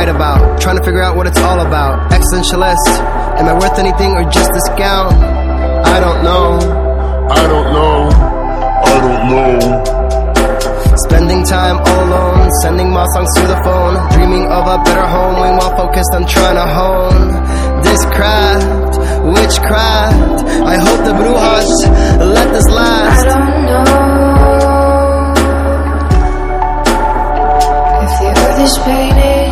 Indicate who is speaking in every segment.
Speaker 1: write about. Trying to figure out what it's all about. Existentialist, am I worth anything or just this gown? I don't know. I don't know. I don't know. Spending time all alone, sending my songs to the phone, dreaming of a better home, while focused on trying to hone this craft, witchcraft. I hope the brujas let this last.
Speaker 2: I don't know if the earth is painted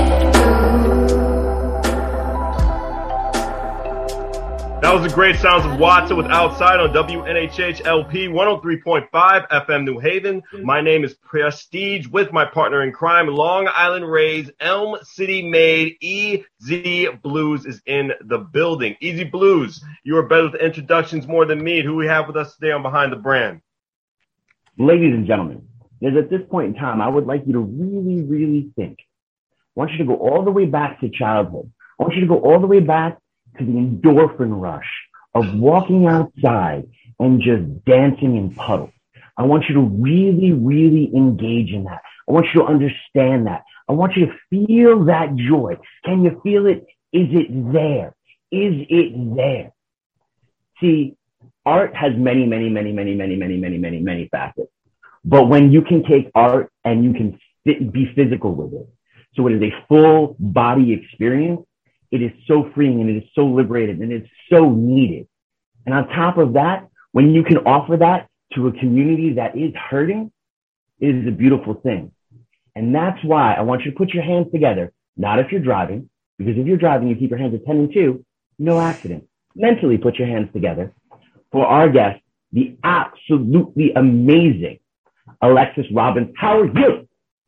Speaker 2: blue.
Speaker 3: That was the great sounds of Watson with Outside on WNHH LP 103.5 FM New Haven. My name is Prestige with my partner in crime, Long Island Rays, Elm City made EZ Blues is in the building. EZ Blues, you are better with introductions more than me. Who we have with us today on Behind the Brand?
Speaker 4: Ladies and gentlemen, at this point in time, I would like you to really, really think. I want you to go all the way back to childhood. I want you to go all the way back to the endorphin rush of walking outside and just dancing in puddles. I want you to really, really engage in that. I want you to understand that. I want you to feel that joy. Can you feel it? Is it there? Is it there? See, art has many, many, many, many, many, many, many, many, many facets. But when you can take art and you can be physical with it, so it is a full body experience, it is so freeing and it is so liberated and it's so needed. And on top of that, when you can offer that to a community that is hurting, it is a beautiful thing. And that's why I want you to put your hands together, not if you're driving, because if you're driving, you keep your hands at 10 and 2, no accident. Mentally put your hands together for our guest, the absolutely amazing Alexis Robbins. How are you?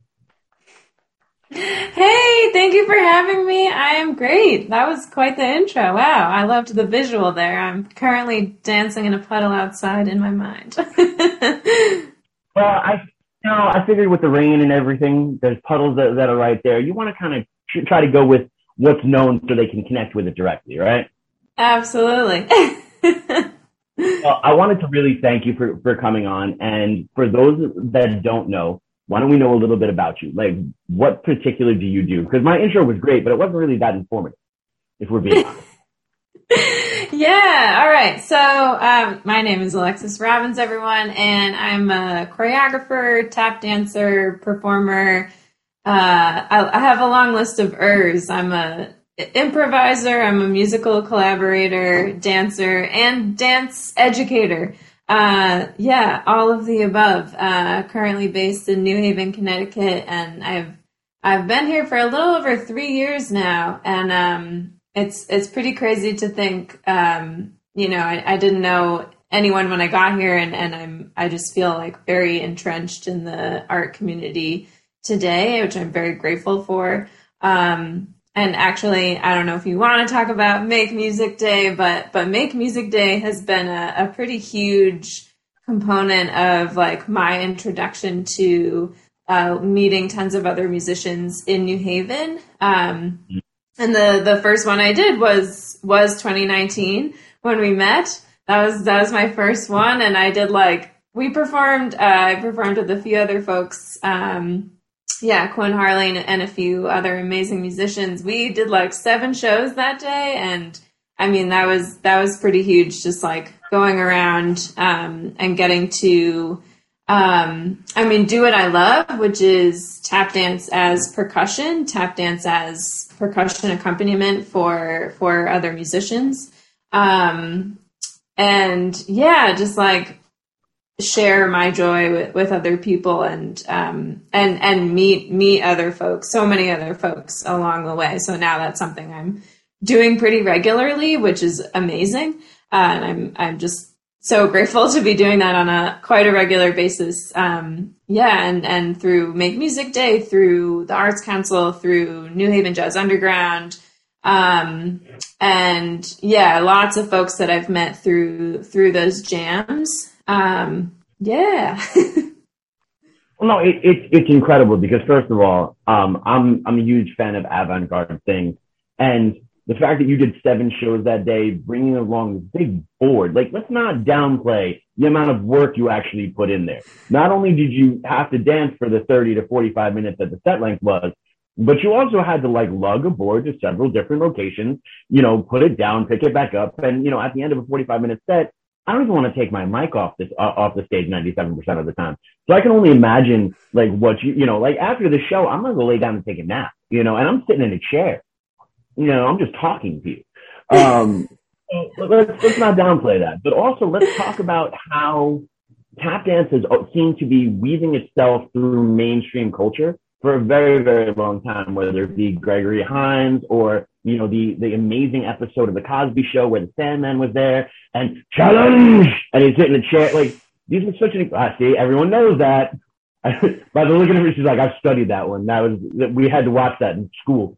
Speaker 5: Hey, thank you for having me. I am great. That was quite the intro. Wow, I loved the visual there. I'm currently dancing in a puddle outside in my mind.
Speaker 4: Well, I figured with the rain and everything, there's puddles that are right there. You want to kind of try to go with what's known so they can connect with it directly, right?
Speaker 5: Absolutely.
Speaker 4: Well, I wanted to really thank you for coming on. And for those that don't know, why don't we know a little bit about you? Like, what particular do you do? Because my intro was great, but it wasn't really that informative, if we're being honest.
Speaker 5: Yeah, all right. So my name is Alexis Robbins, everyone, and I'm a choreographer, tap dancer, performer. I have a long list of ers. I'm a improviser, I'm a musical collaborator, dancer, and dance educator. Yeah, all of the above. Currently based in New Haven, Connecticut, and I've been here for a little over 3 years now, and it's pretty crazy to think. I didn't know anyone when I got here, and I just feel like very entrenched in the art community today, which I'm very grateful for. And actually, I don't know if you want to talk about Make Music Day, but Make Music Day has been a pretty huge component of like my introduction to meeting tons of other musicians in New Haven. And the first one I did was 2019 when we met. That was my first one, and I did I performed with a few other folks. Quinn Harley and a few other amazing musicians. We did 7 shows that day, and I mean that was pretty huge. Just going around and getting to do what I love, which is tap dance as percussion accompaniment for other musicians, and share my joy with other people and meet other folks, so many other folks along the way. So now that's something I'm doing pretty regularly, which is amazing. And I'm just so grateful to be doing that on quite a regular basis. And through Make Music Day, through the Arts Council, through New Haven Jazz Underground, lots of folks that I've met through those jams.
Speaker 4: Well, no, it's incredible because first of all, I'm a huge fan of avant-garde things, and the fact that you did 7 shows that day, bringing along this big board, let's not downplay the amount of work you actually put in there. Not only did you have to dance for the 30 to 45 minutes that the set length was, But you also had to like lug a board to several different locations, put it down, pick it back up. And, at the end of a 45-minute set, I don't even want to take my mic off the stage 97% of the time. So I can only imagine like what like after the show, I'm going to go lay down and take a nap, and I'm sitting in a chair, I'm just talking to you. Let's not downplay that, but also let's talk about how tap dance has seemed to be weaving itself through mainstream culture for a very, very long time, whether it be Gregory Hines or, the amazing episode of The Cosby Show where the Sandman was there and challenge, and he's sitting in a chair. Like, these are such see, everyone knows that. By the look at her, she's like, I've studied that one. We had to watch that in school.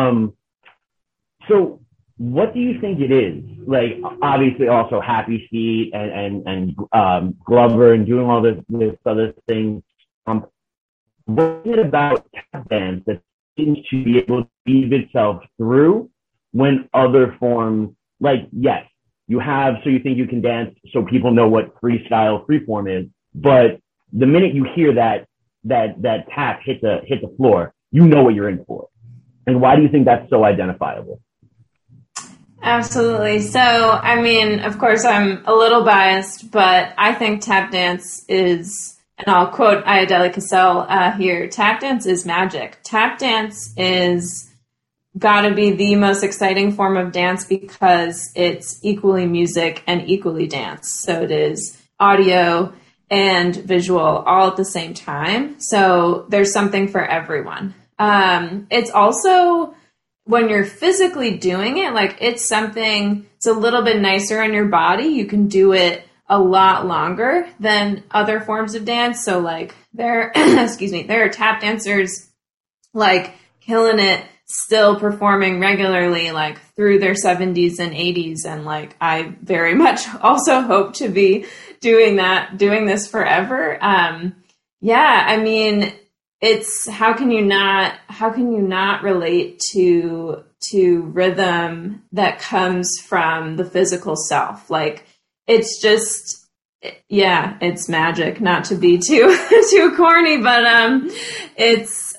Speaker 4: So what do you think it is? Like, obviously also Happy Feet and Glover and doing all this other things. What is it about tap dance that seems to be able to weave itself through when other forms, like, yes, you have, so you think you can dance so people know what freestyle freeform is, but the minute you hear that tap hit the floor, you know what you're in for. And why do you think that's so identifiable?
Speaker 5: Absolutely. So, I mean, of course, I'm a little biased, but I think tap dance is, and I'll quote Ayodele Cassell here, tap dance is magic. Tap dance is got to be the most exciting form of dance because it's equally music and equally dance. So it is audio and visual all at the same time. So there's something for everyone. It's also, when you're physically doing it, like it's a little bit nicer on your body. You can do it a lot longer than other forms of dance. So like there are tap dancers like killing it, still performing regularly, like through their 70s and 80s. And like, I very much also hope to be doing this forever. Yeah, I mean, it's how can you not relate to rhythm that comes from the physical self? Like, it's just, yeah, it's magic. Not to be too corny, but it's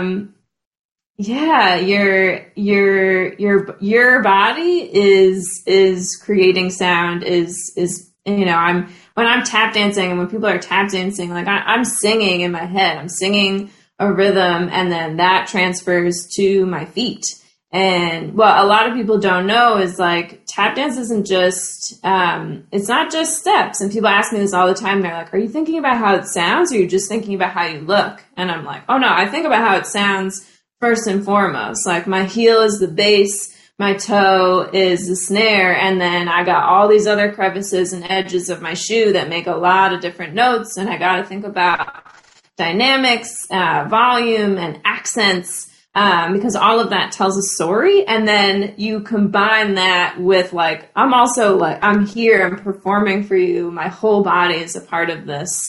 Speaker 5: yeah, your body is creating sound. When I'm tap dancing and when people are tap dancing, like I'm singing in my head. I'm singing a rhythm, and then that transfers to my feet. And what a lot of people don't know is like tap dance isn't just, it's not just steps. And people ask me this all the time. They're like, are you thinking about how it sounds, or are you just thinking about how you look? And I'm like, oh no, I think about how it sounds first and foremost. Like my heel is the bass, my toe is the snare, and then I got all these other crevices and edges of my shoe that make a lot of different notes. And I got to think about dynamics, volume, and accents. Because all of that tells a story, and then you combine that with like, I'm here, I'm performing for you, my whole body is a part of this.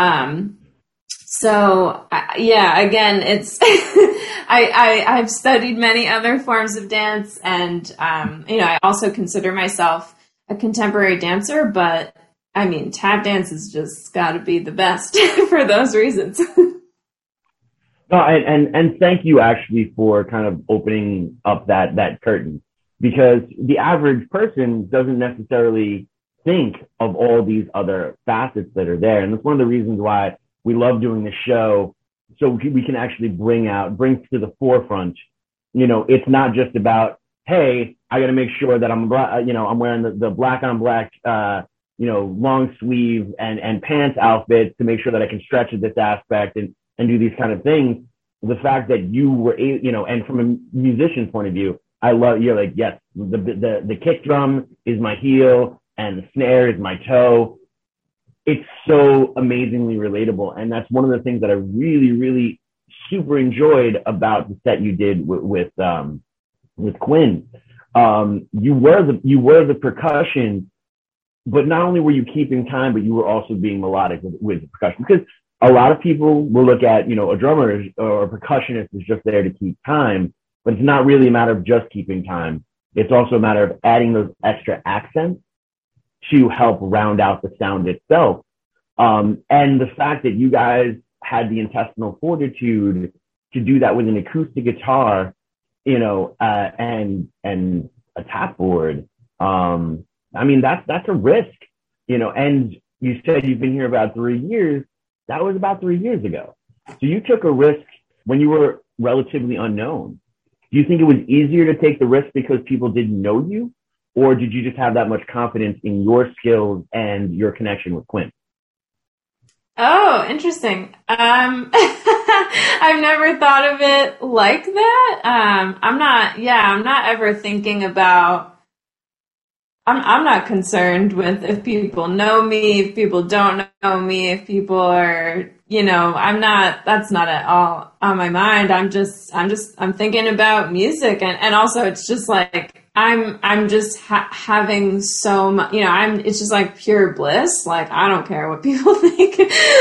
Speaker 5: So yeah, again, it's, I've studied many other forms of dance, and, I also consider myself a contemporary dancer, but I mean, tap dance has just got to be the best for those reasons.
Speaker 4: No, and thank you actually for kind of opening up that curtain, because the average person doesn't necessarily think of all these other facets that are there. And that's one of the reasons why we love doing the show, so we can actually bring to the forefront, it's not just about, hey, I got to make sure that I'm wearing the black on black, long sleeve and pants outfit to make sure that I can stretch at this aspect and do these kind of things. The fact that you were, and from a musician's point of view, I love, you're like, yes, the kick drum is my heel and the snare is my toe. It's so amazingly relatable. And that's one of the things that I really, really super enjoyed about the set you did with Quinn. You were the percussion, but not only were you keeping time, but you were also being melodic with the percussion, because a lot of people will look at, a drummer or a percussionist is just there to keep time, but it's not really a matter of just keeping time. It's also a matter of adding those extra accents to help round out the sound itself. And the fact that you guys had the intestinal fortitude to do that with an acoustic guitar, and a tap board. I mean, that's a risk, and you said you've been here about 3 years. That was about 3 years ago. So you took a risk when you were relatively unknown. Do you think it was easier to take the risk because people didn't know you? Or did you just have that much confidence in your skills and your connection with Quinn?
Speaker 5: Oh, interesting. I've never thought of it like that. I'm not ever thinking about, I'm not concerned with if people know me, if people don't know me, if people are, that's not at all on my mind. I'm thinking about music. And also it's just like, I'm just having so much, it's just like pure bliss. Like, I don't care what people think.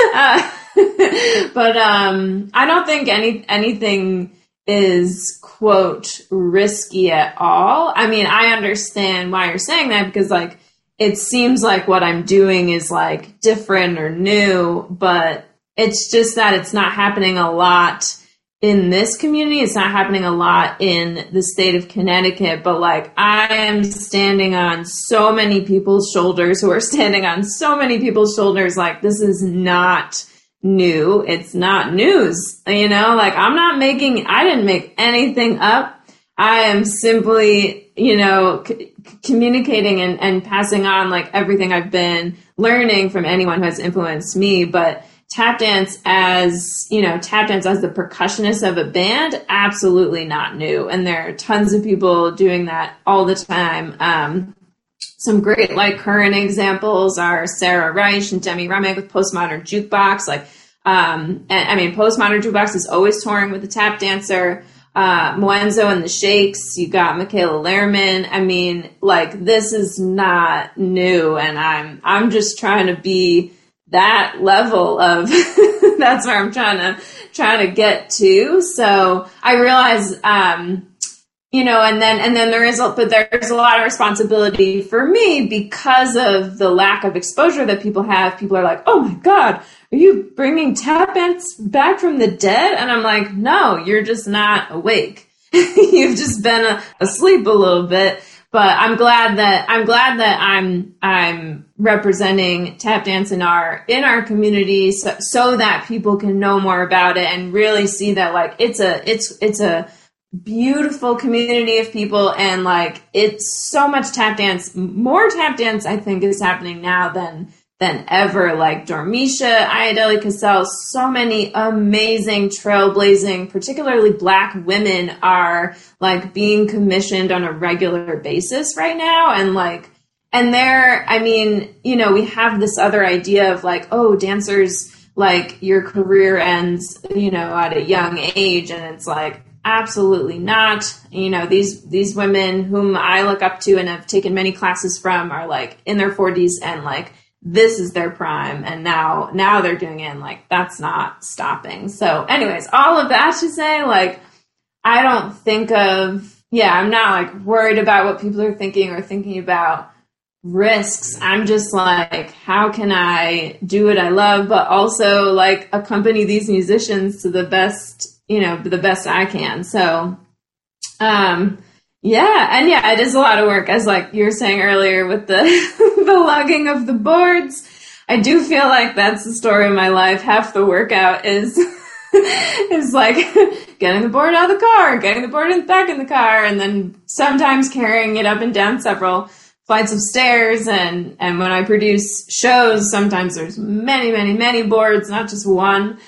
Speaker 5: But I don't think anything is, quote, risky at all. I mean, I understand why you're saying that, because like, it seems like what I'm doing is like different or new, but it's just that it's not happening a lot in this community. It's not happening a lot in the state of Connecticut, but like, I am standing on so many people's shoulders who are standing on so many people's shoulders. Like, this is not new. It's not news, like, I didn't make anything up. I am simply, communicating and passing on like everything I've been learning from anyone who has influenced me. But tap dance as the percussionist of a band, absolutely not new. And there are tons of people doing that all the time. Some great, like, current examples are Sarah Reich and Demi Remick with Postmodern Jukebox. Like, Postmodern Jukebox is always touring with the tap dancer. Moenzo and the Shakes. You got Michaela Lehrman. I mean, like, this is not new, and I'm just trying to be that level of. That's where I'm trying to get to. So I realize, and then there's a lot of responsibility for me because of the lack of exposure that people have. People are like, "Oh my God, are you bringing tap dance back from the dead?" And I'm like, "No, you're just not awake. You've just been asleep a little bit." But I'm glad that I'm representing tap dance in our community so that people can know more about it and really see that, like, it's a beautiful community of people, and like, it's so much tap dance. More tap dance, I think, is happening now than ever. Like Dormisha, Ayodele Cassell, so many amazing trailblazing, particularly Black women are like being commissioned on a regular basis right now. And like, and we have this other idea of like, oh, dancers, like, your career ends, at a young age. And it's like, absolutely not. These women whom I look up to and have taken many classes from are like in their 40s, and like, this is their prime, and now they're doing it, and like, that's not stopping. So anyways, all of that to say, like, I don't think of, I'm not like worried about what people are thinking or thinking about risks. I'm just like, how can I do what I love, but also like accompany these musicians to the best I can. So, it is a lot of work, as like you were saying earlier with the the lugging of the boards. I do feel like that's the story of my life. Half the workout is like getting the board out of the car, getting the board back in the car, and then sometimes carrying it up and down several flights of stairs. And when I produce shows, sometimes there's many, many, many boards, not just one.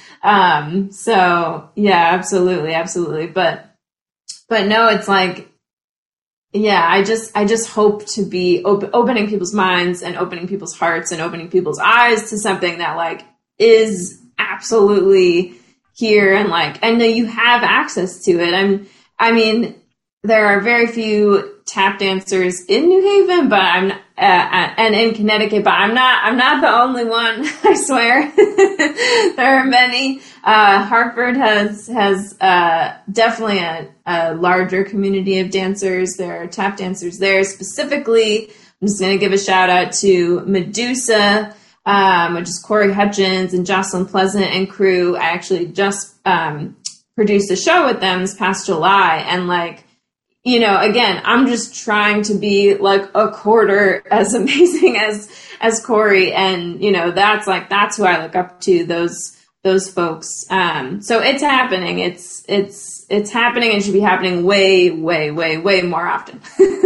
Speaker 5: Absolutely. But no, it's like, I just hope to be opening people's minds and opening people's hearts and opening people's eyes to something that like is absolutely here, and like, and you have access to it. I mean, there are very few tap dancers in New Haven, but and in Connecticut, but I'm not the only one. I swear, there are many. Hartford has definitely a larger community of dancers. There are tap dancers there specifically. I'm just going to give a shout out to Medusa, which is Corey Hutchins and Jocelyn Pleasant and crew. I actually just produced a show with them this past July, and like, you know, again, I'm just trying to be like a quarter as amazing as Corey, and you know, that's who I look up to, those folks. So it's happening. It's happening, and should be happening way more often.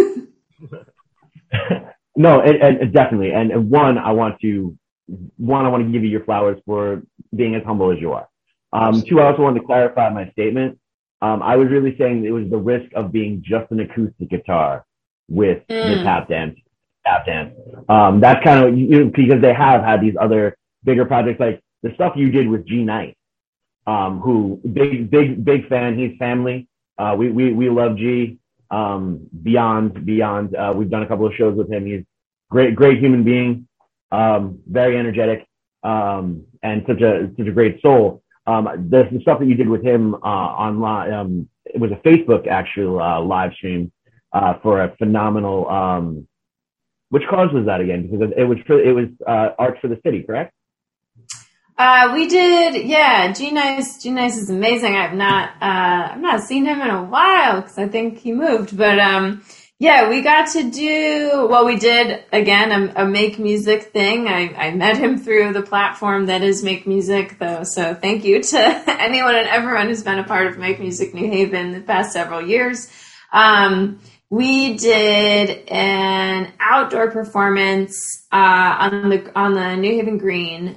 Speaker 4: No, it definitely. And one, I want to give you your flowers for being as humble as you are. Two, I also wanted to clarify my statement. I was really saying it was the risk of being just an acoustic guitar with the tap dance. That's kind of, you know, because they have had these other bigger projects, like the stuff you did with G Nice, who big fan. He's family. We love G. Beyond. We've done a couple of shows with him. He's great human being, very energetic, and such a great soul. The stuff that you did with him online, it was a Facebook actual live stream for a phenomenal. Which cause was that again? Because it was Arts for the City, correct?
Speaker 5: We did, yeah. G Nice is amazing. I've not seen him in a while because I think he moved. But yeah, we got to do, well, we did again a Make Music thing. I met him through the platform that is Make Music, though. So thank you to anyone and everyone who's been a part of Make Music New Haven the past several years. We did an outdoor performance on the New Haven Green.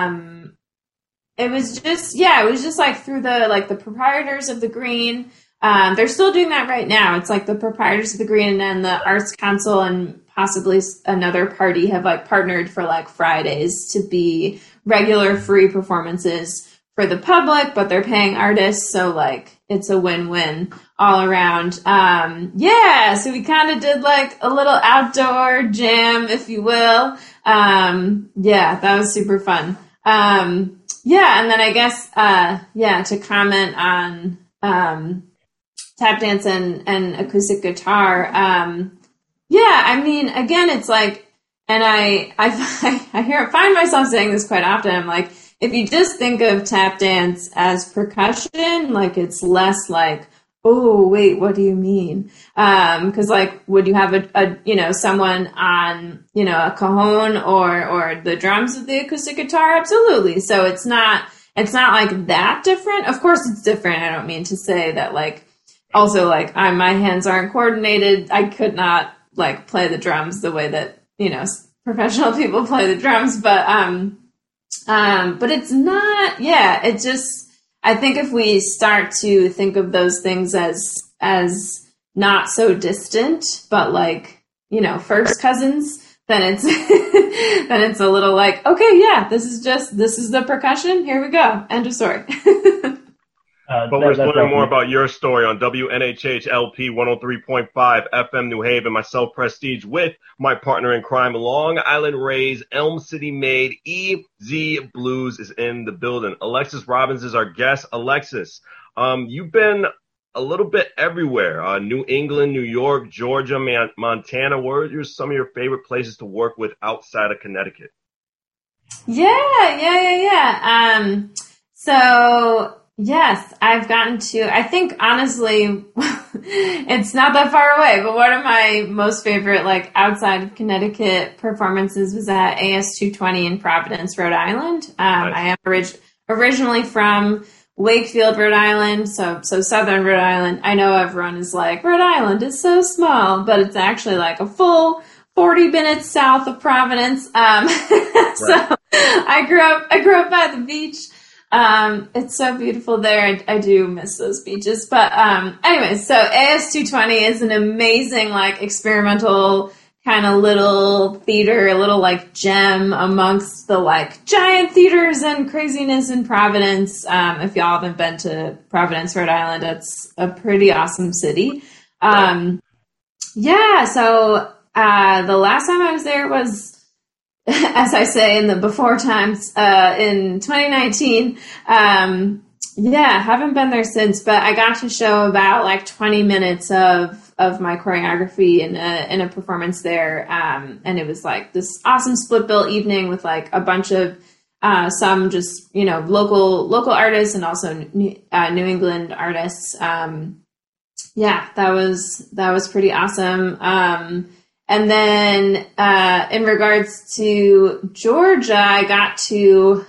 Speaker 5: It was just like through the proprietors of the Green. They're still doing that right now. It's like the proprietors of the Green and the Arts Council and possibly another party have like partnered for like Fridays to be regular free performances for the public, but they're paying artists. So like it's a win-win all around. So we kind of did like a little outdoor jam, if you will. That was super fun. And then I guess, to comment on, tap dance and acoustic guitar. I mean, again, it's like, and I find myself saying this quite often. I'm like, if you just think of tap dance as percussion, like it's less like, oh, wait, what do you mean? Cause like, would you have a someone on, a cajon or the drums of the acoustic guitar? Absolutely. So it's not like that different. Of course it's different. I don't mean to say that like, also like my hands aren't coordinated. I could not like play the drums the way that, professional people play the drums, but it's not, it just, I think if we start to think of those things as not so distant, but like, first cousins, then it's a little like, okay, yeah, this is the percussion. Here we go. End of story.
Speaker 3: But we're learning more about your story on WNHH LP 103.5 FM New Haven. Myself, Prestige, with my partner in crime, Long Island Rays, Elm City Made, EZ Blues is in the building. Alexis Robbins is our guest. Alexis, you've been a little bit everywhere. New England, New York, Georgia, Montana. Where are some of your favorite places to work with outside of Connecticut?
Speaker 5: Yeah. Yes, I've gotten to, I think honestly, it's not that far away, but one of my most favorite, like outside of Connecticut performances was at AS220 in Providence, Rhode Island. Nice. I am originally from Wakefield, Rhode Island, so southern Rhode Island. I know everyone is like, Rhode Island is so small, but it's actually like a full 40 minutes south of Providence. Right. So I grew up by the beach. It's so beautiful there. I do miss those beaches. But anyway, so AS220 is an amazing, like, experimental kind of little theater, a little, like, gem amongst the, like, giant theaters and craziness in Providence. If y'all haven't been to Providence, Rhode Island, it's a pretty awesome city. So the last time I was there was, as I say, in the before times, in 2019. Haven't been there since, but I got to show about like 20 minutes of my choreography in a performance there. And it was like this awesome split bill evening with like a bunch of some just, local artists and also New England artists. Yeah, that was pretty awesome. And then, in regards to Georgia, I got to,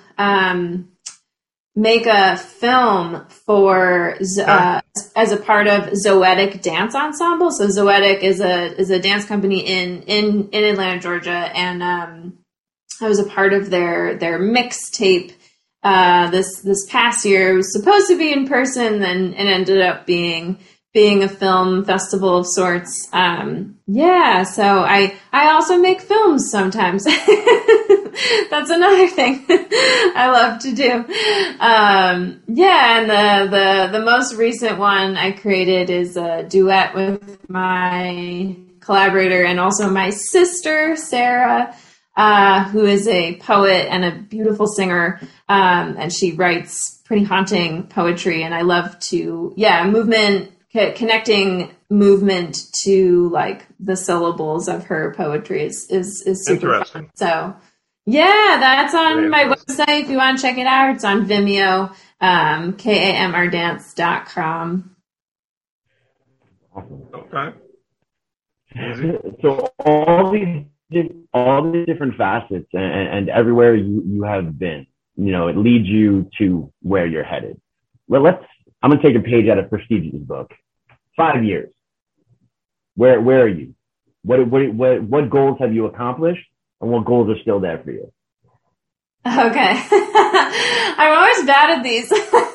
Speaker 5: make a film for, as a part of Zoetic Dance Ensemble. So Zoetic is a dance company in Atlanta, Georgia. And, I was a part of their mixtape, this past year. It was supposed to be in person, then it ended up being a film festival of sorts. So I also make films sometimes. That's another thing I love to do. And the most recent one I created is a duet with my collaborator and also my sister, Sarah, who is a poet and a beautiful singer. And she writes pretty haunting poetry, and I love to, connecting movement to like the syllables of her poetry is super
Speaker 3: interesting.
Speaker 5: Fun. So that's on my website. If you want to check it out, it's on Vimeo, kamrdance.com.
Speaker 3: Okay.
Speaker 4: So all these different facets and everywhere you have been, it leads you to where you're headed. Well, I'm going to take a page out of Prestige's book. 5 years. Where are you? What goals have you accomplished, and what goals are still there for you?
Speaker 5: Okay. I'm always bad at these.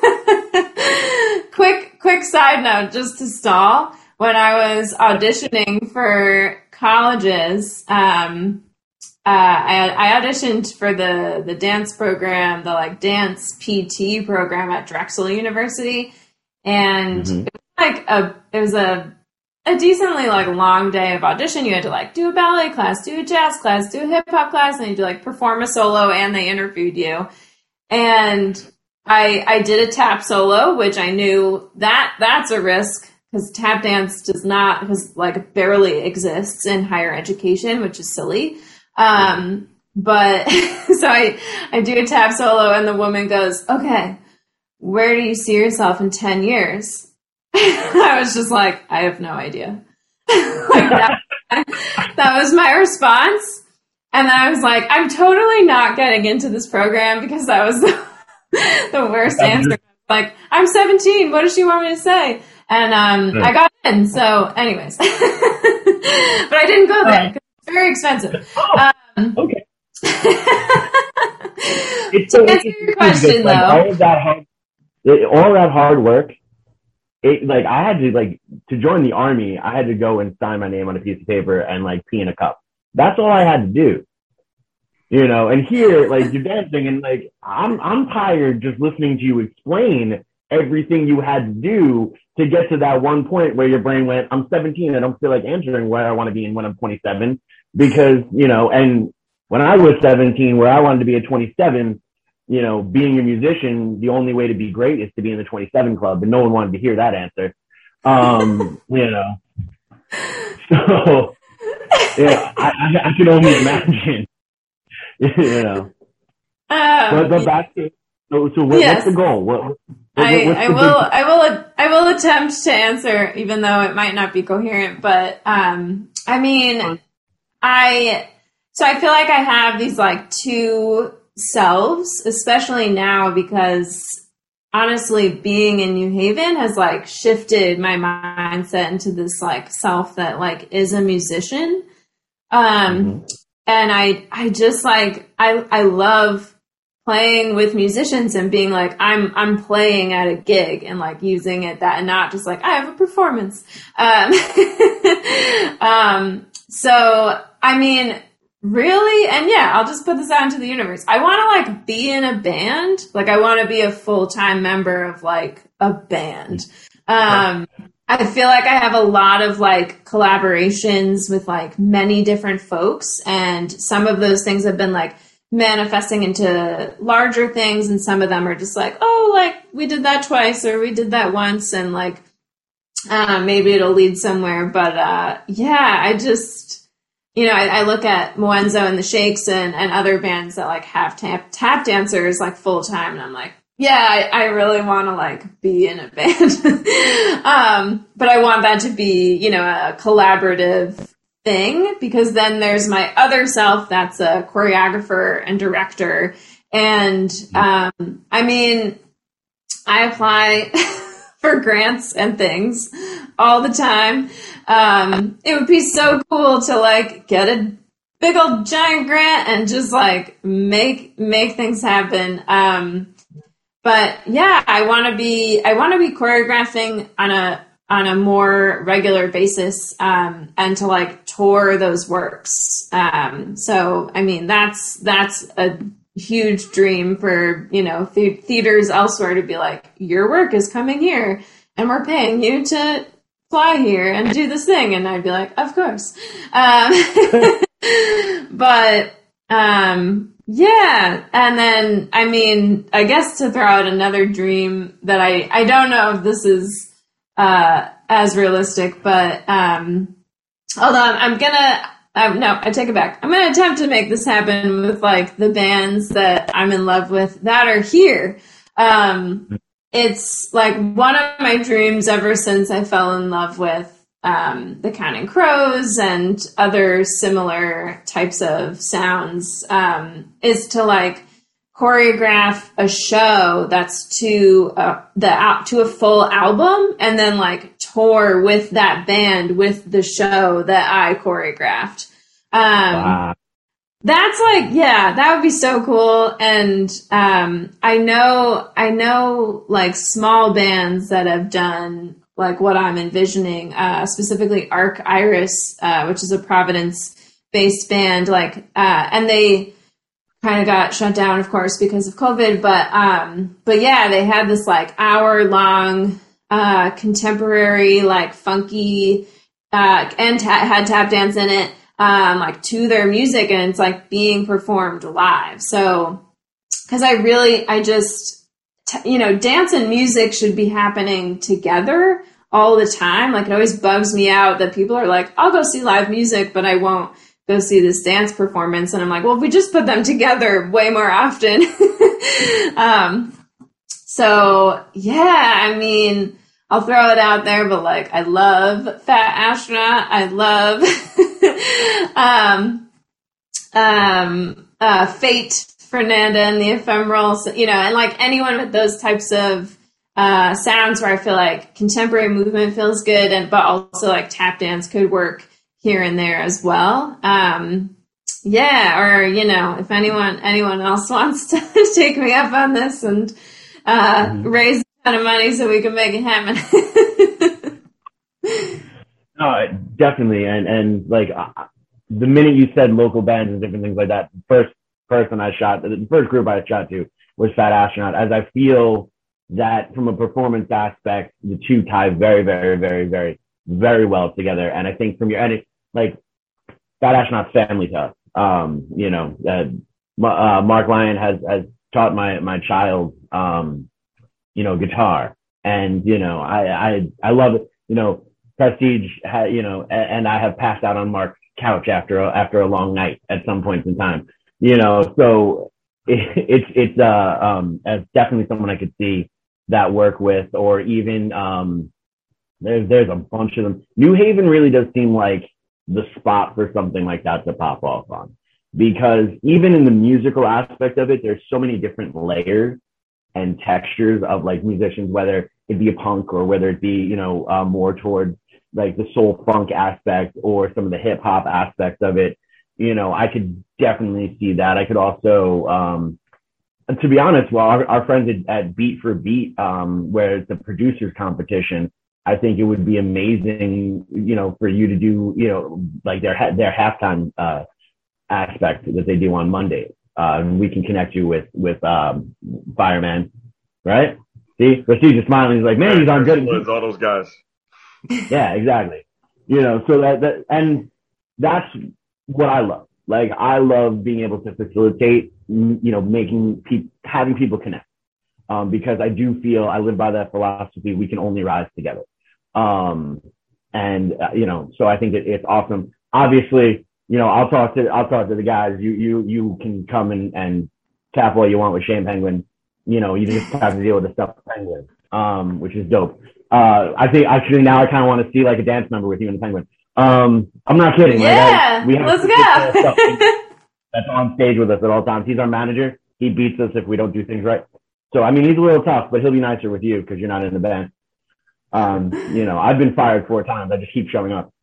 Speaker 5: Quick side note, just to stall. When I was auditioning for colleges, I auditioned for the dance program, the dance PT program at Drexel University, and it was a decently long day of audition. You had to do a ballet class, do a jazz class, do a hip hop class, and you had to perform a solo, and they interviewed you. And I did a tap solo, which I knew that's a risk because tap dance barely exists in higher education, which is silly. But so I do a tap solo, and the woman goes, "Okay, where do you see yourself in 10 years?" I was just like, I have no idea. That was my response. And then I was like, I'm totally not getting into this program because that was the worst answer. I'm 17. What does she want me to say? And I got in. So anyways. But I didn't go there because it's very expensive.
Speaker 4: Okay.
Speaker 5: To answer your question, though.
Speaker 4: All that hard work. I had to join the army, I had to go and sign my name on a piece of paper and pee in a cup. That's all I had to do. And here, you're dancing and I'm tired just listening to you explain everything you had to do to get to that one point where your brain went, I'm 17, I don't feel like answering where I want to be when I'm 27 because, and when I was 17, where I wanted to be at 27, being a musician, the only way to be great is to be in the 27 club, but no one wanted to hear that answer. So, I can only imagine, But back to, what's the goal?
Speaker 5: I will attempt to answer, even though it might not be coherent, but, I feel like I have these two selves, especially now because honestly being in New Haven has shifted my mindset into this self that is a musician. And I just I love playing with musicians and being I'm playing at a gig and using it that and not just I have a performance. Really, and I'll just put this out into the universe. I want to be in a band. I want to be a full-time member of a band. I feel like I have a lot of collaborations with many different folks, and some of those things have been manifesting into larger things, and some of them are just we did that twice or we did that once, and maybe it'll lead somewhere. But I look at Moenzo and the Shakes and other bands that like have tap dancers like full time, and I'm like, yeah, I really want to like be in a band. But I want that to be, a collaborative thing, because then there's my other self that's a choreographer and director. And, I apply for grants and things all the time. It would be so cool to like get a big old giant grant and just like make things happen. But yeah, I want to be choreographing on a more regular basis, and to like tour those works. So, that's a huge dream for, theaters elsewhere to be like, your work is coming here and we're paying you to fly here and do this thing. And I'd be like, of course. But, yeah. And then, I guess to throw out another dream that I don't know if this is, as realistic, but, although no, I take it back. I'm going to attempt to make this happen with like the bands that I'm in love with that are here. It's like one of my dreams ever since I fell in love with the Counting Crows and other similar types of sounds, is to like choreograph a show that's to a full album, and then like tour with that band with the show that I choreographed. Wow. That's like, yeah, that would be so cool. And I know like small bands that have done like what I'm envisioning, specifically Arc Iris, which is a Providence-based band, and they kind of got shut down, of course, because of COVID. But yeah, they had this like hour-long contemporary, like funky, and had tap dance in it, like to their music, and it's like being performed live. So, because dance and music should be happening together all the time. Like, it always bugs me out that people are like, I'll go see live music, but I won't go see this dance performance. And I'm like, well, if we just put them together way more often. So yeah, I'll throw it out there, but like, I love Fat Astronaut. I love, Fate, Fernanda and the Ephemerals, and like anyone with those types of, sounds where I feel like contemporary movement feels good, but also like tap dance could work here and there as well. Yeah. Or, if anyone else wants to take me up on this and, raise a ton of money so we can make it happen.
Speaker 4: No, definitely. And like, the minute you said local bands and different things like that, the first group I shot to was Fat Astronaut, as I feel that from a performance aspect, the two tie very, very, very, very, very well together. And I think from your end, like, Fat Astronaut's family to us. Mark Lyon has taught my child, guitar, and, I love it. Prestige and I have passed out on Mark's couch after a long night at some point in time, so it's definitely someone I could see that work with, or even, there's a bunch of them. New Haven really does seem like the spot for something like that to pop off on, because even in the musical aspect of it, there's so many different layers and textures of like musicians, whether it be a punk or whether it be, more towards like the soul funk aspect or some of the hip hop aspects of it. I could definitely see that. I could also, to be honest, well, our friends at Beat for Beat, where it's a producers competition, I think it would be amazing, for you to do, like their halftime, aspect that they do on Mondays. And we can connect you with Fireman, right? See, Prestige is smiling. He's like, man, he's on good.
Speaker 3: All those guys.
Speaker 4: Yeah, exactly. So that, and that's what I love. Like, I love being able to facilitate, having people connect. Because I do feel I live by that philosophy. We can only rise together. So I think it's awesome. Obviously, I'll talk to the guys. You can come and tap all you want with Shane Penguin. You just have to deal with the stuff with Penguin, which is dope. I think actually now I kind of want to see like a dance number with you and the Penguin. I'm not kidding.
Speaker 5: Yeah, let's go.
Speaker 4: That's on stage with us at all times. He's our manager. He beats us if we don't do things right. So, I mean, he's a little tough, but he'll be nicer with you because you're not in the band. I've been fired 4 times. I just keep showing up.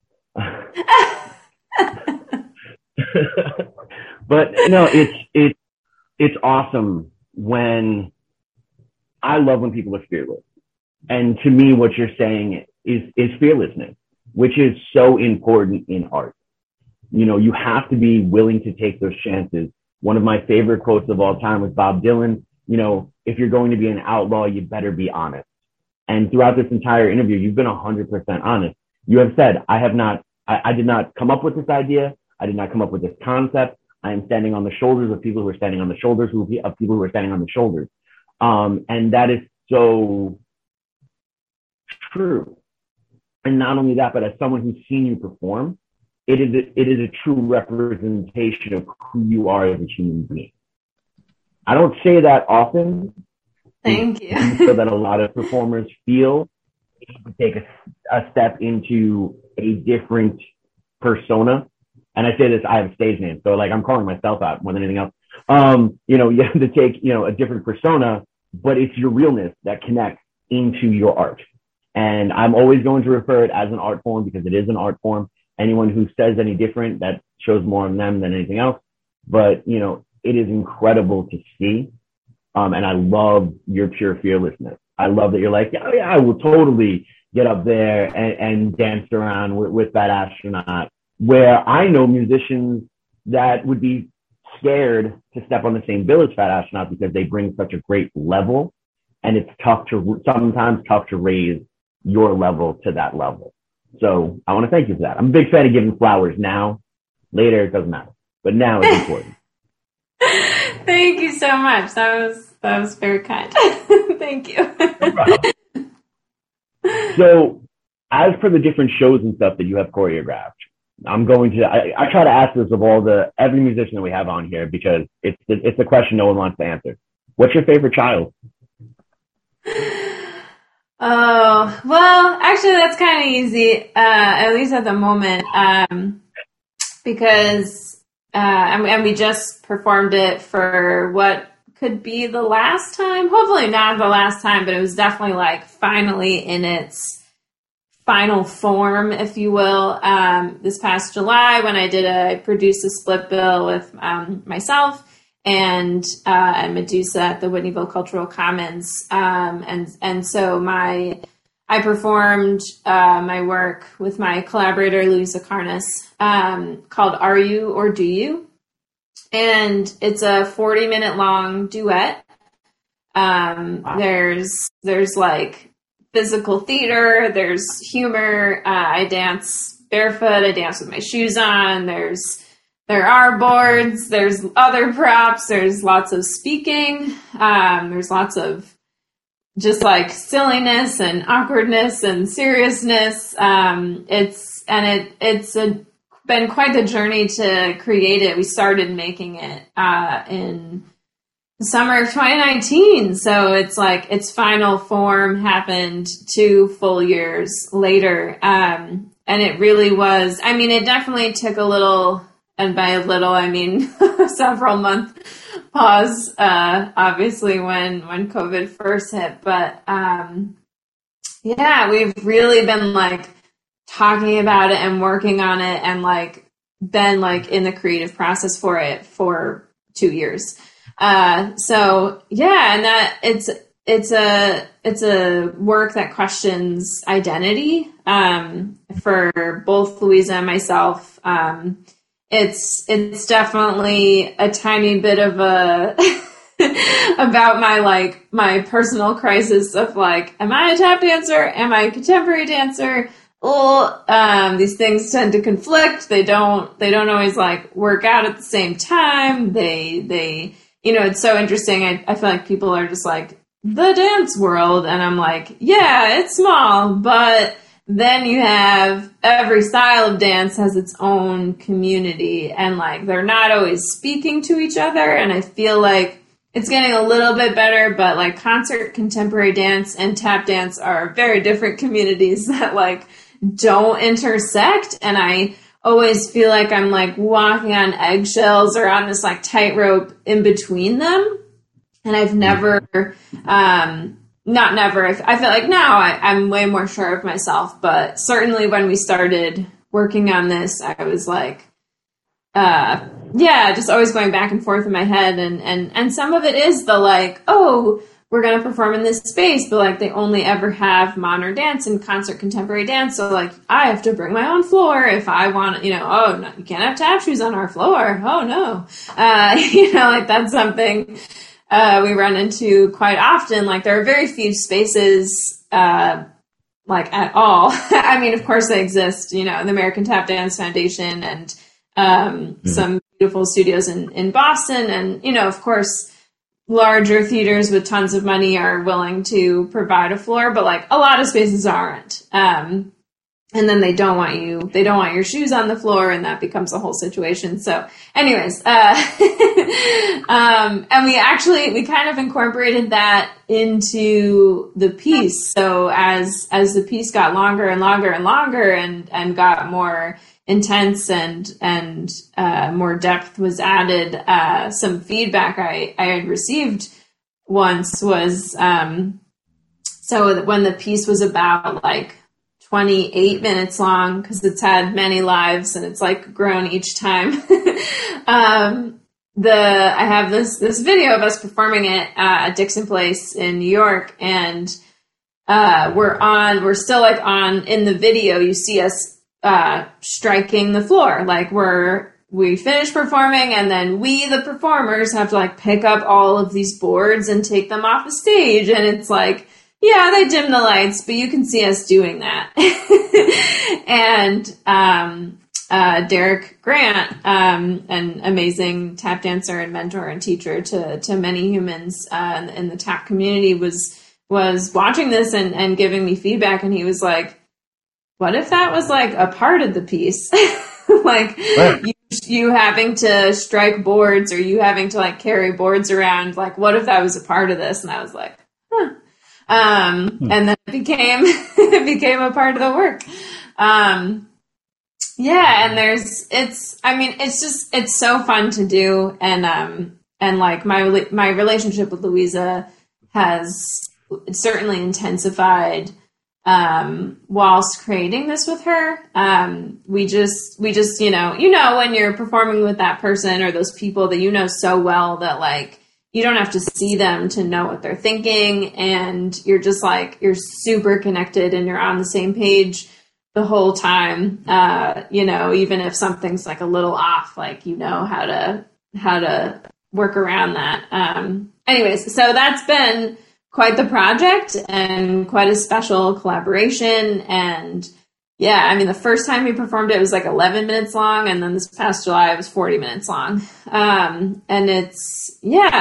Speaker 4: But no, it's awesome when I love when people are fearless. And to me, what you're saying is fearlessness, which is so important in art. You have to be willing to take those chances. One of my favorite quotes of all time was Bob Dylan. If you're going to be an outlaw, you better be honest. And throughout this entire interview, you've been 100% honest. You have said, I did not come up with this idea. I did not come up with this concept. I am standing on the shoulders of people who are standing on the shoulders of people who are standing on the shoulders. And that is so true. And not only that, but as someone who's seen you perform, it is a true representation of who you are as a human being. I don't say that often.
Speaker 5: Thank you.
Speaker 4: So that a lot of performers feel they need to take a step into a different persona. And I say this, I have a stage name. So like I'm calling myself out more than anything else. You have to take, a different persona, but it's your realness that connects into your art. And I'm always going to refer it as an art form because it is an art form. Anyone who says any different, that shows more on them than anything else. But, it is incredible to see. And I love your pure fearlessness. I love that you're like, yeah, I will totally get up there and dance around with that astronaut. Where I know musicians that would be scared to step on the same bill as Fat Astronaut because they bring such a great level. And it's sometimes tough to raise your level to that level. So I want to thank you for that. I'm a big fan of giving flowers now. Later, it doesn't matter. But now it's important.
Speaker 5: Thank you so much. That was very kind. Thank you.
Speaker 4: No problem. So as for the different shows and stuff that you have choreographed, I try to ask this of every musician that we have on here because it's a question no one wants to answer. What's your favorite child?
Speaker 5: Oh, well, actually that's kind of easy, at least at the moment, because, and we just performed it for what could be the last time, hopefully not the last time, but it was definitely like finally in its final form, if you will, this past July when I produced a split bill with, myself and Medusa at the Whitneyville Cultural Commons. And so I performed my work with my collaborator, Louisa Carnes, called Are You or Do You? And it's a 40-minute long duet. There's like physical theater, there's humor. I dance barefoot, I dance with my shoes on, there are boards, there's other props, there's lots of speaking, there's lots of just like silliness and awkwardness and seriousness. It's been quite the journey to create it. We started making it in the summer of 2019. So it's like its final form happened 2 full years later. And it really was, it definitely took a little, and by a little, I mean several month pause, obviously when COVID first hit. But we've really been like talking about it and working on it and like been like in the creative process for it for 2 years. And that it's a work that questions identity, for both Louisa and myself. It's definitely a tiny bit of a, about my personal crisis of like, am I a tap dancer? Am I a contemporary dancer? Well, these things tend to conflict. They don't always like work out at the same time. They, it's so interesting. I feel like people are just like the dance world. And I'm like, yeah, it's small, but then you have every style of dance has its own community, and like they're not always speaking to each other. And I feel like it's getting a little bit better, but like concert contemporary dance and tap dance are very different communities that like don't intersect. And I always feel like I'm like walking on eggshells or on this like tightrope in between them. And I've never, not never, I feel like now I'm way more sure of myself, but certainly when we started working on this, I was like, just always going back and forth in my head. And some of it is the like, oh, we're going to perform in this space, but like they only ever have modern dance and concert contemporary dance. So like I have to bring my own floor if I want, you can't have tap shoes on our floor. Oh no. Like that's something we run into quite often. Like there are very few spaces, like at all. I mean, of course they exist, the American Tap Dance Foundation and, some beautiful studios in Boston. And, of course, larger theaters with tons of money are willing to provide a floor, but like a lot of spaces aren't. And then they don't want your shoes on the floor, and that becomes a whole situation. So anyways, and we kind of incorporated that into the piece. So as the piece got longer and longer and longer and got more intense and more depth was added, some feedback I had received once was, so when the piece was about like 28 minutes long, because it's had many lives and it's like grown each time. I have this video of us performing it at Dixon Place in New York, and we're still like in the video. You see us striking the floor, like we finish performing, and then the performers have to like pick up all of these boards and take them off the stage, and it's like, yeah, they dim the lights, but you can see us doing that. And Derek Grant, an amazing tap dancer and mentor and teacher to many humans in the tap community, was watching this and giving me feedback, and he was like, what if that was like a part of the piece? Like you having to strike boards, or you having to like carry boards around, like what if that was a part of this? And I was like, huh. And then it became a part of the work. And it's so fun to do. And like my relationship with Louisa has certainly intensified, whilst creating this with her. We just, when you're performing with that person or those people that so well that like, you don't have to see them to know what they're thinking, and you're just like, you're super connected and you're on the same page the whole time. Even if something's like a little off, like, how to work around that. Anyways, so that's been quite the project and quite a special collaboration. And yeah, I mean, the first time we performed it was like 11 minutes long, and then this past July it was 40 minutes long. And it's,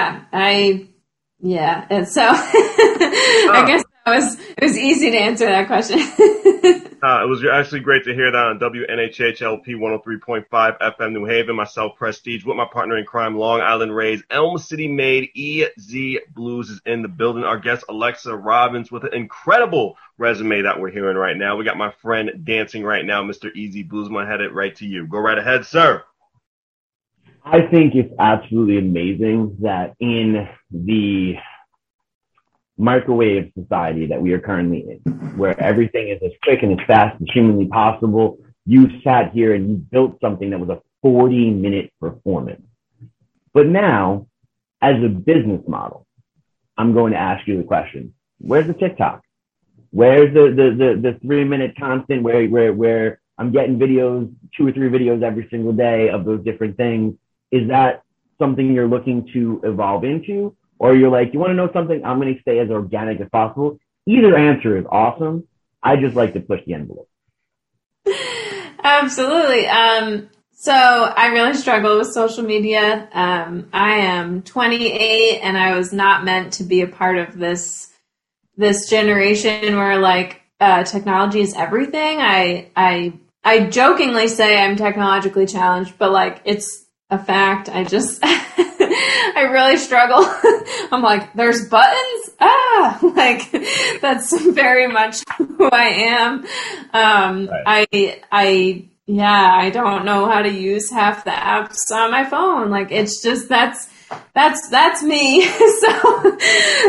Speaker 5: and so I guess it was easy to answer that question.
Speaker 3: It was actually great to hear that on WNHH LP 103.5 FM New Haven. Myself, Prestige, with my partner in crime, Long Island Rays, Elm City Made, EZ Blues is in the building. Our guest, Alexa Robbins, with an incredible resume that we're hearing right now. We got my friend dancing right now, Mr. EZ Blues. I'm going to head it right to you. Go right ahead, sir.
Speaker 4: I think it's absolutely amazing that in the microwave society that we are currently in, where everything is as quick and as fast as humanly possible, you sat here and you built something that was a 40-minute performance. But now, as a business model, I'm going to ask you the question, where's the TikTok? Where's the 3-minute constant where I'm getting videos, 2 or 3 videos every single day of those different things? Is that something you're looking to evolve into? Or you're like, you want to know something? I'm going to stay as organic as possible. Either answer is awesome. I just like to push the envelope.
Speaker 5: Absolutely. So I really struggle with social media. I am 28 and I was not meant to be a part of this generation where like technology is everything. I jokingly say I'm technologically challenged, but like it's a fact. I just I really struggle. I'm like, there's buttons. Like that's very much who I am. Right. I don't know how to use half the apps on my phone. Like it's just that's me. So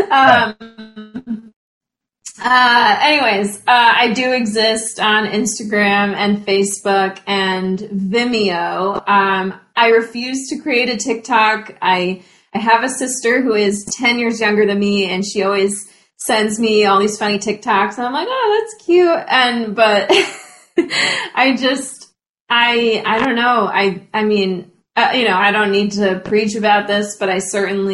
Speaker 5: anyways, I do exist on Instagram and Facebook and Vimeo. I refuse to create a TikTok. I have a sister who is 10 years younger than me, and she always sends me all these funny TikToks, and I'm like, oh, that's cute. But I don't know. I mean, I don't need to preach about this, but I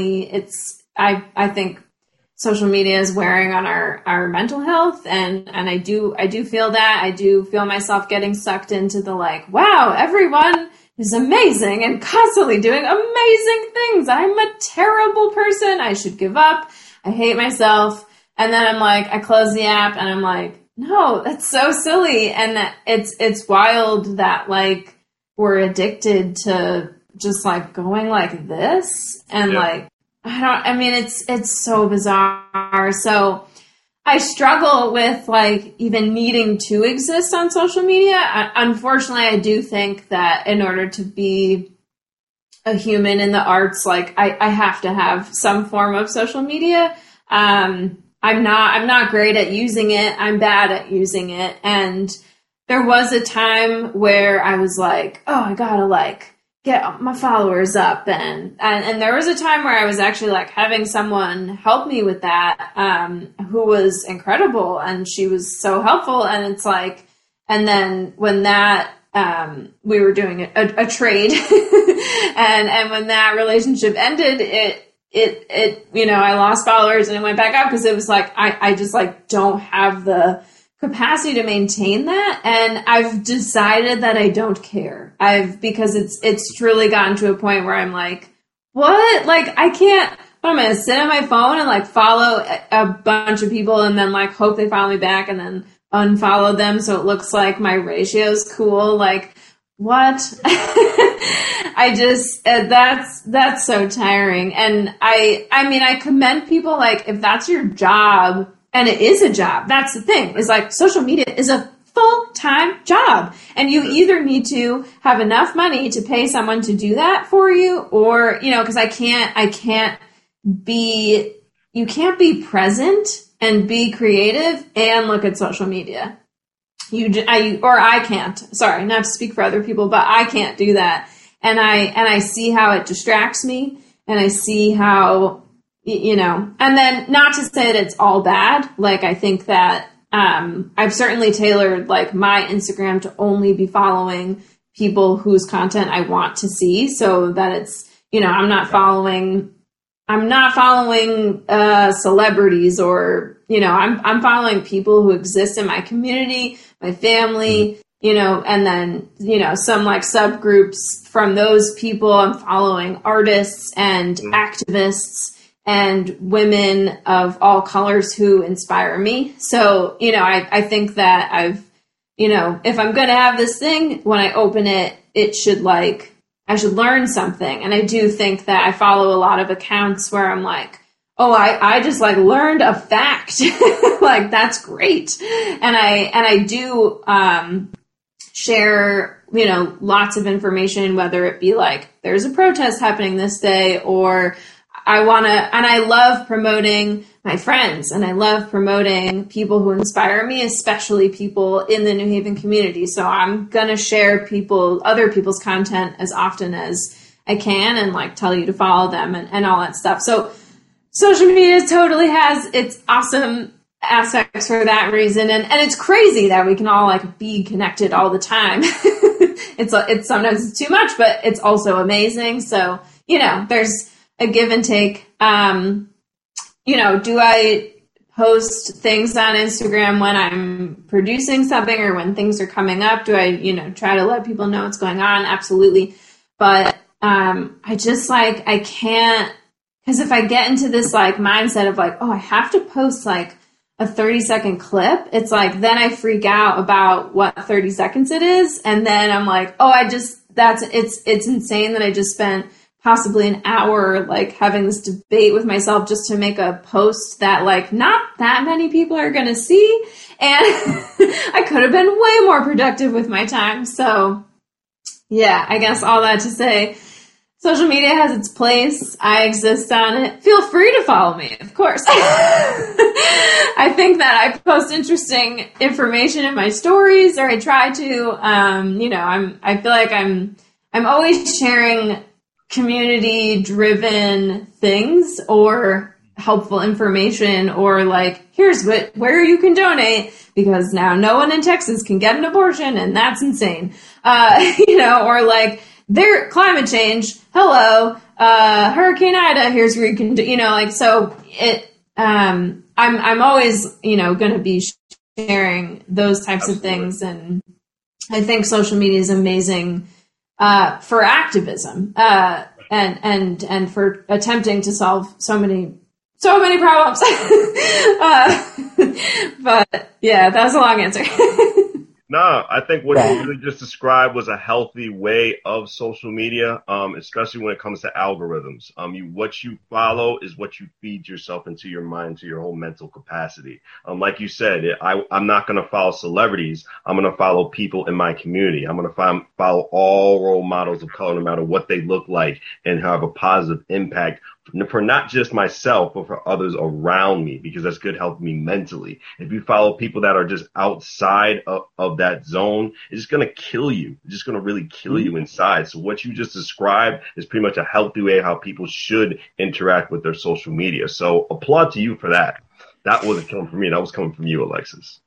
Speaker 5: think social media is wearing on our mental health, and I do feel that. I do feel myself getting sucked into the like, wow, everyone is amazing and constantly doing amazing things. I'm a terrible person. I should give up. I hate myself. And then I'm like, I close the app and I'm like, no, that's so silly. And it's wild that like we're addicted to just like going like this and like, it's so bizarre. So I struggle with like even needing to exist on social media. Unfortunately, I do think that in order to be a human in the arts, like I have to have some form of social media. I'm not great at using it. I'm bad at using it. And there was a time where I was like, oh, I gotta like get my followers up. And there was a time where I was actually like having someone help me with that, who was incredible. And she was so helpful. And it's like, and then when that, we were doing a trade and when that relationship ended, it I lost followers and it went back up because it was like, I just like don't have the capacity to maintain that. And I've decided that I don't care. Because it's truly gotten to a point where I'm like, what? Like I can't, I'm going to sit on my phone and like follow a bunch of people and then like hope they follow me back and then unfollow them. So it looks like my ratio's cool. Like what? That's so tiring. And I commend people, like, if that's your job, and it is a job, that's the thing, is like social media is a full-time job. And you either need to have enough money to pay someone to do that for you, or, because you can't be present and be creative and look at social media. I can't, sorry, not to speak for other people, but I can't do that. And I see how it distracts me, and I see how, and then not to say that it's all bad. Like, I think that, I've certainly tailored like my Instagram to only be following people whose content I want to see, so that it's, I'm not following celebrities, or, I'm following people who exist in my community, my family, and then, some like subgroups from those people. I'm following artists and activists and women of all colors who inspire me. So, I think that if I'm going to have this thing, when I open it, I should learn something. And I do think that I follow a lot of accounts where I'm like, oh, I just like learned a fact. Like, that's great. And I do, share, lots of information, whether it be like, there's a protest happening this day, or I love promoting my friends, and I love promoting people who inspire me, especially people in the New Haven community. So I'm going to share other people's content as often as I can, and like tell you to follow them and all that stuff. So social media totally has its awesome aspects for that reason. And it's crazy that we can all like be connected all the time. It's sometimes it's too much, but it's also amazing. So, there's a give and take. Do I post things on Instagram when I'm producing something or when things are coming up? Do I, try to let people know what's going on? Absolutely. But, I just like, I can't, because if I get into this like mindset of like, oh, I have to post like a 30-second clip, it's like, then I freak out about what 30 seconds it is. And then I'm like, oh, it's insane that I just spent possibly an hour like having this debate with myself just to make a post that like not that many people are going to see. And I could have been way more productive with my time. So yeah, I guess all that to say, social media has its place. I exist on it. Feel free to follow me, of course. I think that I post interesting information in my stories, or I try to. I feel like I'm always sharing community-driven things or helpful information, or like, here's where you can donate because now no one in Texas can get an abortion, and that's insane. Or like, there, climate change. Hello, Hurricane Ida. Here's where you can do. So it. I'm always going to be sharing those types of things, and I think social media is amazing for activism and for attempting to solve so many problems. But yeah, that was a long answer.
Speaker 3: No, I think what you really just described was a healthy way of social media, especially when it comes to algorithms. What you follow is what you feed yourself into your mind, to your whole mental capacity. Like you said, I'm not going to follow celebrities. I'm going to follow people in my community. I'm going to follow all role models of color, no matter what they look like, and have a positive impact for not just myself, but for others around me, because that's good helping me mentally. If you follow people that are just outside of that zone, it's just going to kill you. It's just going to really kill you inside. So what you just described is pretty much a healthy way how people should interact with their social media. So applaud to you for that. That wasn't coming from me. That was coming from you, Alexis.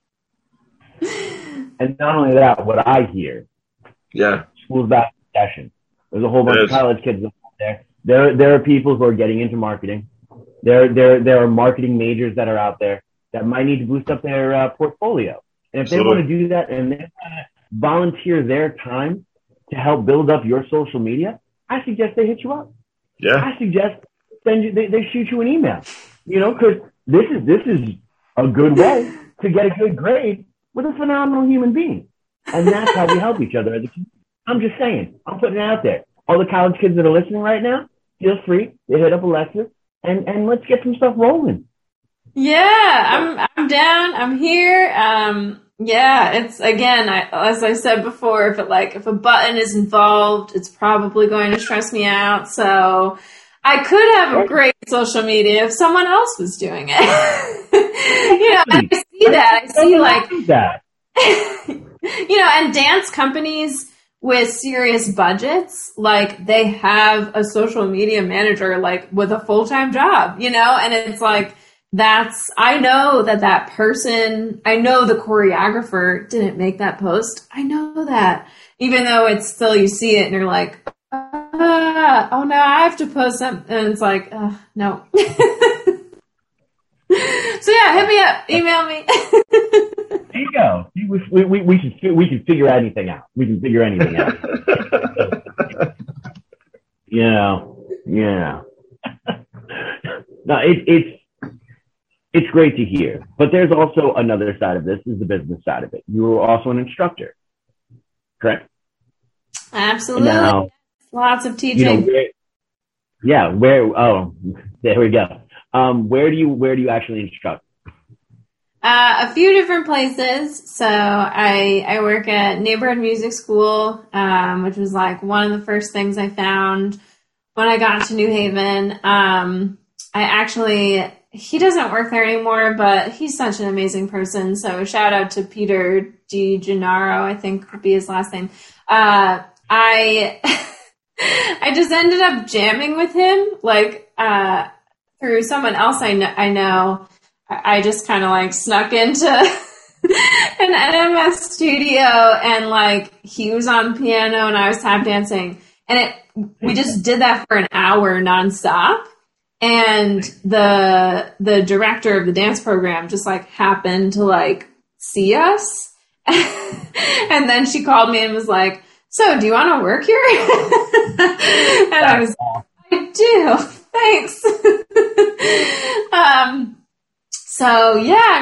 Speaker 4: And not only that, what I hear, school's back in session. There's a whole bunch of college kids out there. There are people who are getting into marketing. There are marketing majors that are out there that might need to boost up their portfolio. And if they want to do that and they want to volunteer their time to help build up your social media, I suggest they hit you up.
Speaker 3: Yeah.
Speaker 4: I suggest they shoot you an email. Because this is a good way to get a good grade with a phenomenal human being. And that's how we help each other. I'm just saying. I'm putting it out there. All the college kids that are listening right now, feel free to hit up Alexis and let's get some stuff rolling.
Speaker 5: Yeah, I'm down. I'm here. It's again, as I said before, if a button is involved, it's probably going to stress me out. So I could have a great social media if someone else was doing it. I see that. I see that. And dance companies with serious budgets, like they have a social media manager, like with a full-time job, and it's like, I know that person, I know the choreographer didn't make that post. I know that, even though it's still, you see it and you're like, oh no, I have to post something. And it's like, no. So yeah, hit me up, email me.
Speaker 4: There you go. We can figure anything out. We can figure anything out. Yeah. No, it's great to hear. But there's also another side of this, is the business side of it. You were also an instructor, correct?
Speaker 5: Absolutely.
Speaker 4: Now,
Speaker 5: lots of teaching.
Speaker 4: There we go. Where do you actually instruct?
Speaker 5: A few different places. So I work at Neighborhood Music School, which was like one of the first things I found when I got to New Haven. He doesn't work there anymore, but he's such an amazing person. So shout out to Peter DiGennaro, I think would be his last name. I just ended up jamming with him, through someone else I know. I just kind of snuck into an NMS studio, and he was on piano and I was tap dancing, and we just did that for an hour nonstop. And the director of the dance program just happened to see us, and then she called me and was like, "So, do you want to work here?" And I was like, "I do, thanks." So yeah,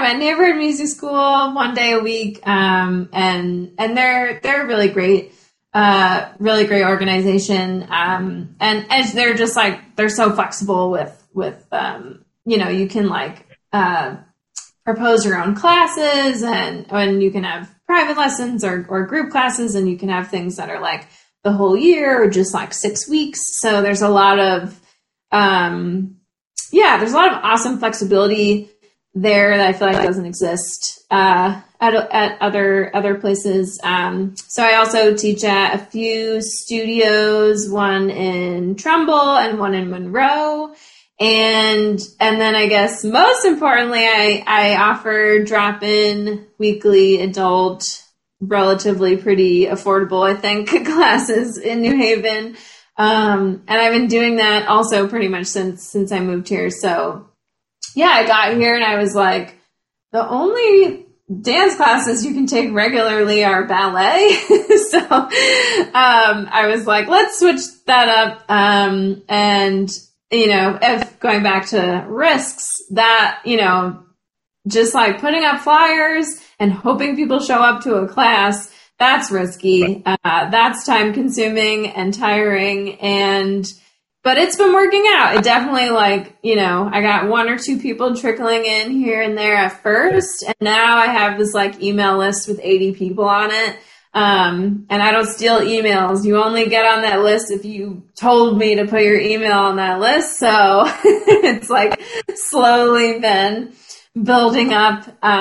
Speaker 5: at Neighborhood Music School 1 day a week, and they're really great. Really great organization. And as they're just like, they're so flexible with you can like, propose your own classes and you can have private lessons or group classes, and you can have things that are like the whole year or just like 6 weeks. So there's a lot of, there's a lot of awesome flexibility there that I feel like doesn't exist, at other places. So I also teach at a few studios, one in Trumbull and one in Monroe. And then I guess most importantly, I offer drop-in weekly adult, relatively pretty affordable, I think, classes in New Haven. And I've been doing that also pretty much since I moved here. So yeah, I got here and I was like, the only dance classes you can take regularly are ballet. So, I was like, let's switch that up. And if going back to risks, that, just like putting up flyers and hoping people show up to a class, that's risky. That's time consuming and tiring. But it's been working out. It definitely I got 1 or 2 people trickling in here and there at first. And now I have this like email list with 80 people on it. And I don't steal emails. You only get on that list if you told me to put your email on that list. So it's like slowly been building up.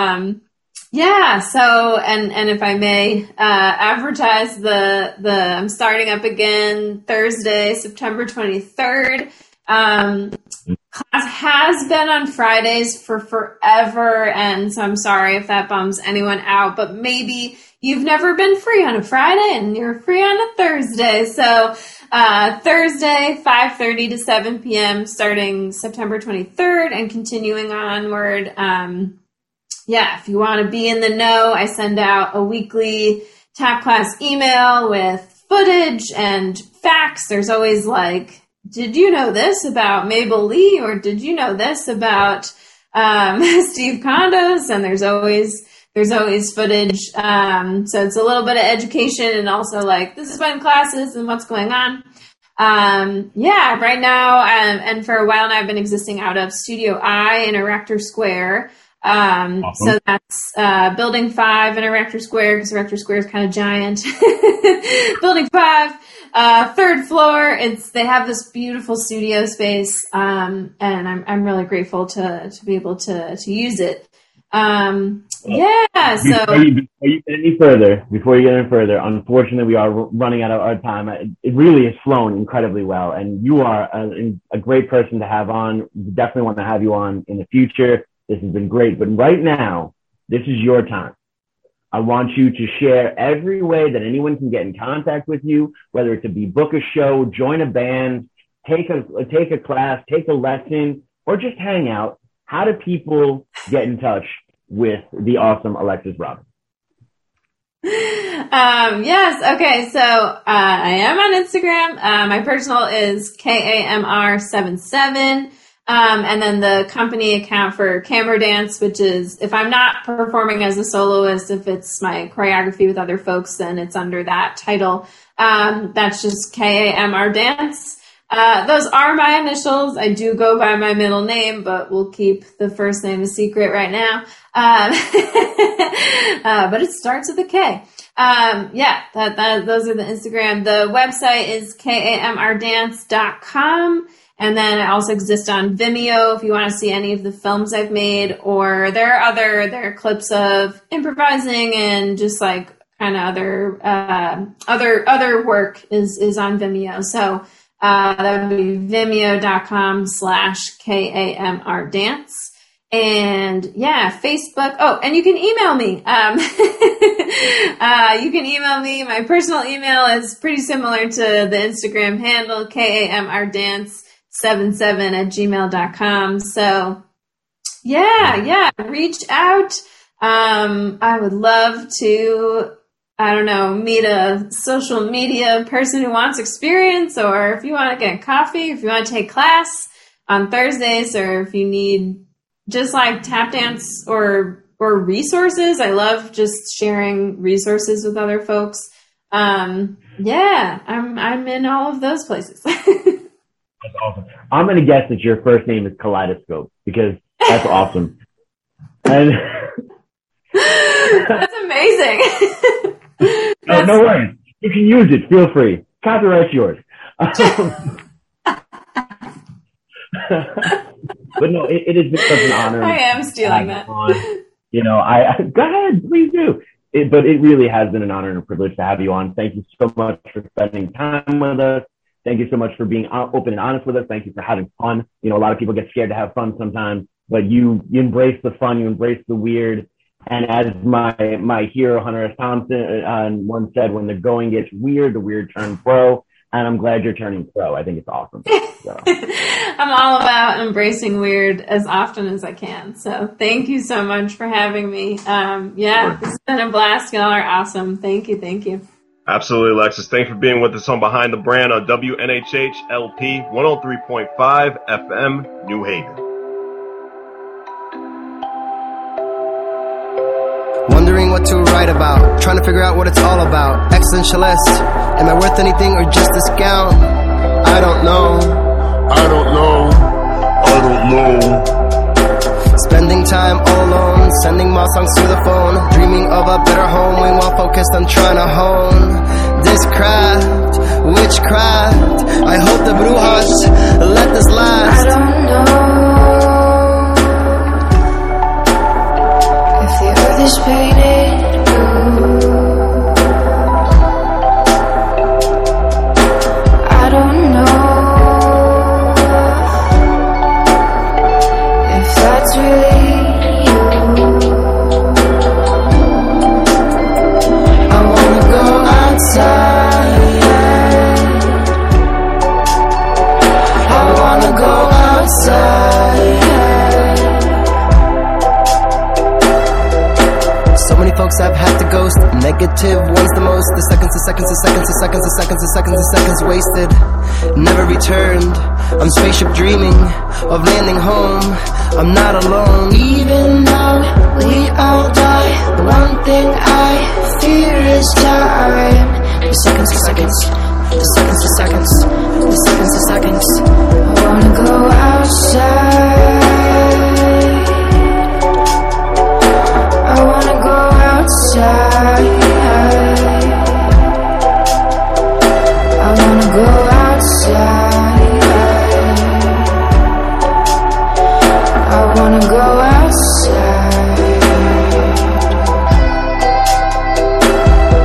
Speaker 5: So, and if I may, advertise I'm starting up again Thursday, September 23rd. Class has been on Fridays for forever. And so I'm sorry if that bums anyone out, but maybe you've never been free on a Friday and you're free on a Thursday. So, Thursday, 5:30 to 7 p.m. starting September 23rd and continuing onward. If you want to be in the know, I send out a weekly tap class email with footage and facts. There's always like, did you know this about Mabel Lee? Or did you know this about, Steve Condos? And there's always footage. So it's a little bit of education and also like, this is when classes and what's going on. Right now, and for a while now, I've been existing out of Studio I in Erector Square. Awesome. So that's, Building 5 in Erector Square, because Erector Square is kind of giant. Building 5, 3rd floor. They have this beautiful studio space. And I'm really grateful to be able to use it.
Speaker 4: Before you get any further, unfortunately, we are running out of our time. It really has flown incredibly well, and you are a great person to have on. We definitely want to have you on in the future. This has been great, but right now, this is your time. I want you to share every way that anyone can get in contact with you, whether it to be book a show, join a band, take a class, take a lesson, or just hang out. How do people get in touch with the awesome Alexis Robins?
Speaker 5: Yes. Okay. So, I am on Instagram. My personal is KAMR77. And then the company account for Camera Dance, which is, if I'm not performing as a soloist, if it's my choreography with other folks, then it's under that title. That's just KAMR Dance. Those are my initials. I do go by my middle name, but we'll keep the first name a secret right now. But it starts with a K. Those are the Instagram. The website is kamrdance.com. And then I also exist on Vimeo if you want to see any of the films I've made, or there are clips of improvising and just like kind of other work is on Vimeo. So, that would be vimeo.com/KAMRdance. And Facebook. Oh, and you can email me. You can email me. My personal email is pretty similar to the Instagram handle, kamrdance77@gmail.com. So reach out. I would love to, meet a social media person who wants experience, or if you want to get coffee, if you want to take class on Thursdays, or if you need just like tap dance or resources. I love just sharing resources with other folks. Yeah, I'm in all of those places.
Speaker 4: That's awesome. I'm going to guess that your first name is Kaleidoscope because that's awesome. And
Speaker 5: that's amazing.
Speaker 4: No worries. You can use it. Feel free. Copyright's yours. But no, it has been such an honor.
Speaker 5: I am stealing that.
Speaker 4: You know, go ahead, please do. But it really has been an honor and a privilege to have you on. Thank you so much for spending time with us. Thank you so much for being open and honest with us. Thank you for having fun. You know, a lot of people get scared to have fun sometimes, but you embrace the fun, you embrace the weird. And as my hero, Hunter S. Thompson, once said, when the going gets weird, the weird turn pro. And I'm glad you're turning pro. I think it's awesome. So.
Speaker 5: I'm all about embracing weird as often as I can. So thank you so much for having me. Yeah, it's been a blast. Y'all are awesome. Thank you. Thank you.
Speaker 3: Absolutely, Alexis. Thanks for being with us on Behind the Brand on WNHH LP 103.5 FM, New Haven.
Speaker 1: Wondering what to write about, trying to figure out what it's all about. Existentialist, am I worth anything or just discount? I don't know. I don't know. I don't know. Spending time all alone, sending my songs to the phone, dreaming of a better home, we while focused on trying to hone this craft, witchcraft. I hope the brujas let this last.
Speaker 2: I don't know if the earth is painted blue. I don't know if that's really you. I wanna go outside. I wanna go outside.
Speaker 1: So many folks I've had to ghost. Negative ones the most. The seconds wasted. Never returned. I'm spaceship dreaming of landing home. I'm not alone.
Speaker 2: Even though we all die, the one thing I fear is time. The seconds